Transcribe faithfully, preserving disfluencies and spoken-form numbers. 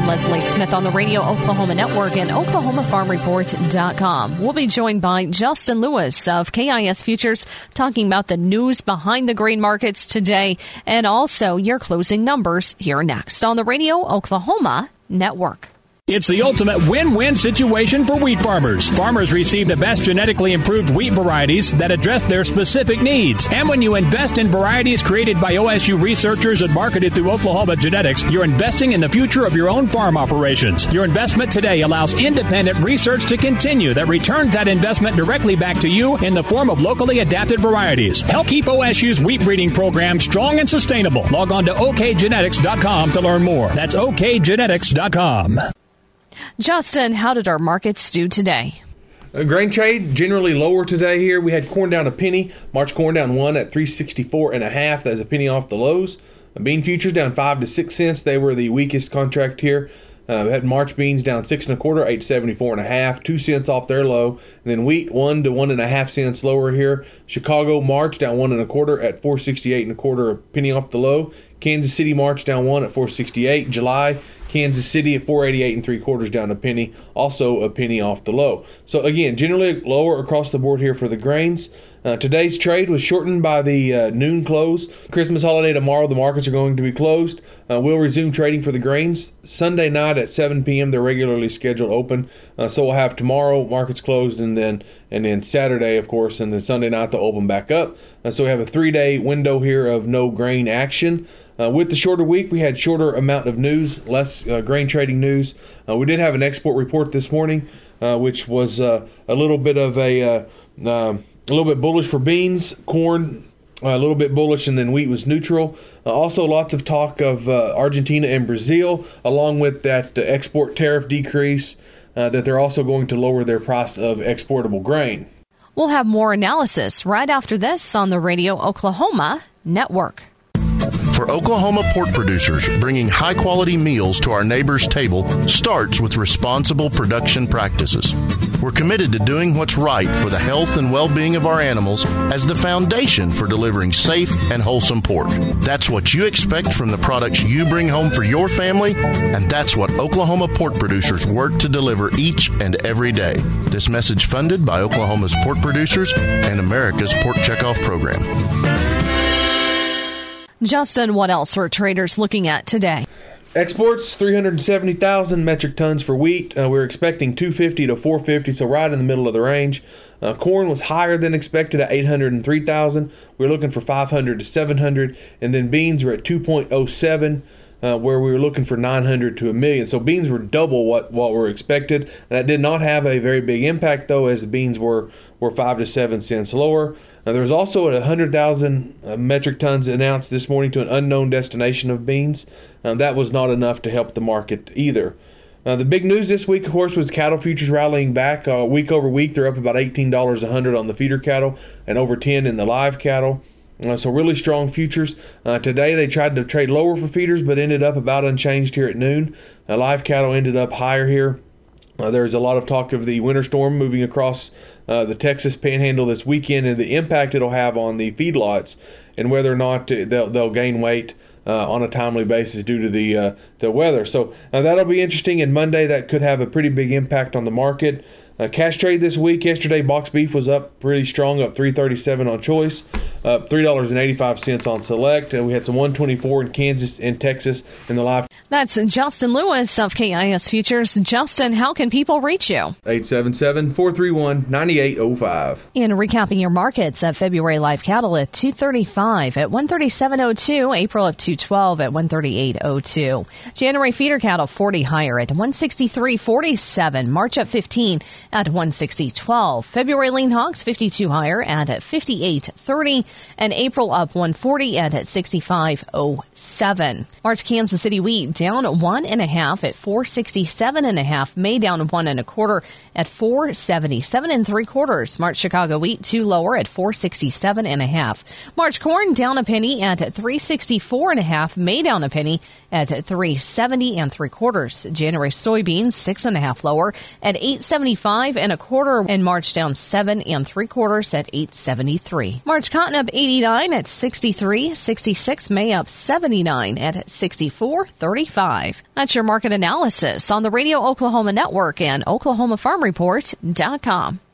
I'm Leslie Smith on the Radio Oklahoma Network and Oklahoma Farm Report dot com. We'll be joined by Justin Lewis of K I S Futures talking about the news behind the grain markets today and also your closing numbers here next on the Radio Oklahoma Network. It's the ultimate win-win situation for wheat farmers. Farmers receive the best genetically improved wheat varieties that address their specific needs. And when you invest in varieties created by O S U researchers and marketed through Oklahoma Genetics, you're investing in the future of your own farm operations. Your investment today allows independent research to continue that returns that investment directly back to you in the form of locally adapted varieties. Help keep O S U's wheat breeding program strong and sustainable. Log on to O K genetics dot com to learn more. That's O K genetics dot com. Justin, how did our markets do today? Uh, grain trade generally lower today here. We had corn down a penny. March corn down one at three sixty-four and a half. That's a penny off the lows. Uh, bean futures down five to six cents. They were the weakest contract here. Uh, we had March beans down six and a quarter, eight seventy-four and a half, two cents off their low. And then wheat one to one and a half cents lower here. Chicago March down one and a quarter at four sixty-eight and a quarter, a penny off the low. Kansas City March down one at four sixty-eight. July Kansas City at four eighty-eight and three quarters, down a penny, also a penny off the low. So again, generally lower across the board here for the grains. Uh, today's trade was shortened by the uh, noon close. Christmas holiday tomorrow, the markets are going to be closed. Uh, we'll resume trading for the grains Sunday night at seven p.m. They're regularly scheduled open. Uh, so we'll have tomorrow markets closed, and then and then Saturday, of course, and then Sunday night they'll open back up. Uh, so we have a three-day window here of no grain action. Uh, with the shorter week, we had shorter amount of news, less uh, grain trading news. Uh, we did have an export report this morning, uh, which was uh, a little bit of a uh, uh, a little bit bullish for beans, corn, uh, a little bit bullish, and then wheat was neutral. Uh, also, lots of talk of uh, Argentina and Brazil, along with that uh, export tariff decrease, uh, that they're also going to lower their price of exportable grain. We'll have more analysis right after this on the Radio Oklahoma Network. For Oklahoma pork producers, bringing high-quality meals to our neighbors' table starts with responsible production practices. We're committed to doing what's right for the health and well-being of our animals as the foundation for delivering safe and wholesome pork. That's what you expect from the products you bring home for your family, and that's what Oklahoma pork producers work to deliver each and every day. This message funded by Oklahoma's pork producers and America's Pork Checkoff Program. Justin, what else are traders looking at today? Exports, three hundred seventy thousand metric tons for wheat. Uh, we're expecting two fifty to four fifty, so right in the middle of the range. Uh, corn was higher than expected at eight hundred three thousand. We're looking for five hundred to seven hundred. And then beans were at two point oh seven, uh, where we were looking for nine hundred to a million. So beans were double what, what were expected. And that did not have a very big impact, though, as the beans were, were five to seven cents lower. Now, there was also one hundred thousand uh, metric tons announced this morning to an unknown destination of beans. Uh, that was not enough to help the market either. Uh, the big news this week, of course, was cattle futures rallying back. Uh, week over week, they're up about eighteen dollars a hundred on the feeder cattle and over ten dollars in the live cattle. Uh, so really strong futures. Uh, today they tried to trade lower for feeders, but ended up about unchanged here at noon. Uh, live cattle ended up higher here. Uh, there's a lot of talk of the winter storm moving across uh, the Texas Panhandle this weekend and the impact it'll have on the feedlots and whether or not they'll, they'll gain weight uh, on a timely basis due to the uh, the weather. So uh, that'll be interesting. And Monday that could have a pretty big impact on the market. Uh, cash trade this week. Yesterday, box beef was up pretty strong, up three thirty-seven on choice, up three dollars and eighty-five cents on select. And we had some one twenty-four in Kansas and Texas in the live. That's Justin Lewis of K I S Futures. Justin, how can people reach you? eight seven seven, four three one, nine eight zero five. In recapping your markets, at February live cattle at two thirty-five, at one thirty-seven oh two, April at two twelve, at one thirty-eight oh two. January feeder cattle forty higher at one sixty-three forty-seven, March at fifteen at one sixty twelve. February lean hogs fifty-two higher at fifty-eight thirty, and April up one forty at sixty-five oh seven. March Kansas City wheat down one and a half at four sixty-seven and a half. May down one and a quarter at four seventy-seven and three quarters. March Chicago wheat two lower at four sixty-seven and a half. March corn down a penny at three sixty-four and a half. May down a penny at three seventy and three quarters. January soybeans six and a half lower at eight seventy-five and a quarter, and March down seven and three quarters at eight seventy-three. March cotton up up eighty-nine at sixty-three sixty-six. May up seventy-nine at sixty-four thirty-five. That's your market analysis on the Radio Oklahoma Network and Oklahoma Farm Report dot com.